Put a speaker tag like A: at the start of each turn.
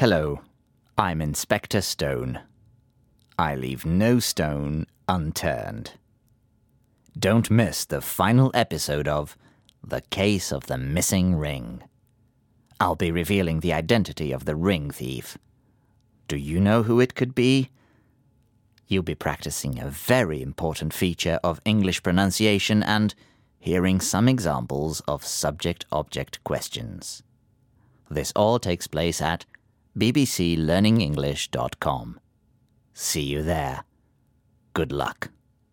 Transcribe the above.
A: Hello, I'm Inspector Stone. I leave no stone unturned. Don't miss the final episode of The Case of the Missing Ring. I'll be revealing the identity of the ring thief. Do you know who it could be? You'll be practicing a very important feature of English pronunciation and hearing some examples of subject-object questions. This all takes place at bbclearningenglish.com. See you there. Good luck.